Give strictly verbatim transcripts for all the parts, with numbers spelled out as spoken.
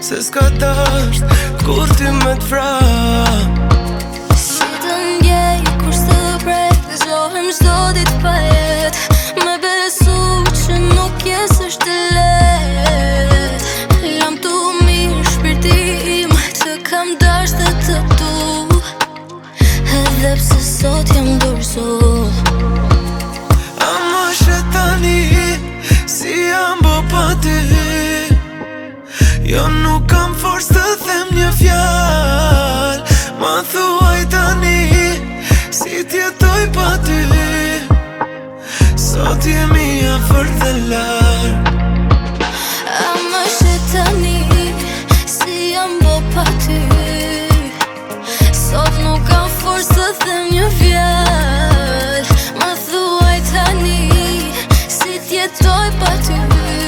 se s'ka dasht kur ty me t'vra. Si të ndjej kur s'të pret, gëzohem çdo ditë pa jet, me besu që nuk jes është let. Lam tu mirë shpirti im që kam dasht dhe të tu, edhe pse sot jam dorso. Ama she tani si jam bo pa ty, jo nuk kam forës të them një fjal. Ma thuaj tani si t'jetoj pa ty, sot jemi afër dhe larg. Ama she tani si jam bo pa ty, sot nuk kam forës të them një fjal. Ma thuaj tani si t'jetoj pa ty,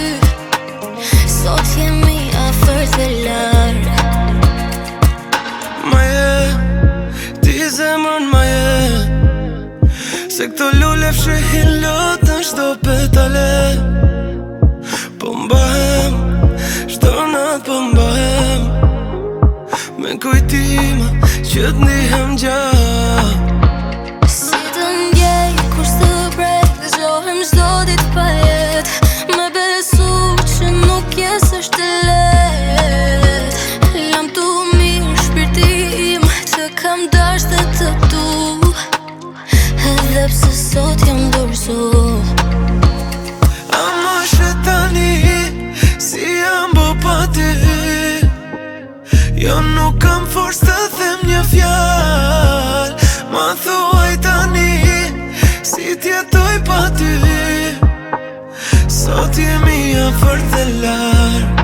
sot jemi afër dhe larg. Ma je, ti zemrën ma je, se këto lule fshehin lotën shto petale. Po mbahem, shto nat po mbahem, me kujtima që t'nihem gjatë. Si të ndjej kur s'të pret, gëzohem çdo ditë pa jet, me besu që nuk jes është let. Lam tu mirë shpirti im që kam dasht dhe të tu, edhe pse sot jam dorso. Ama she tani si jam bo pa ty, jo nuk kam forës të them një fjal. Ma thuaj tani si t'jetoj pa ty, sot jemi afër dhe larg.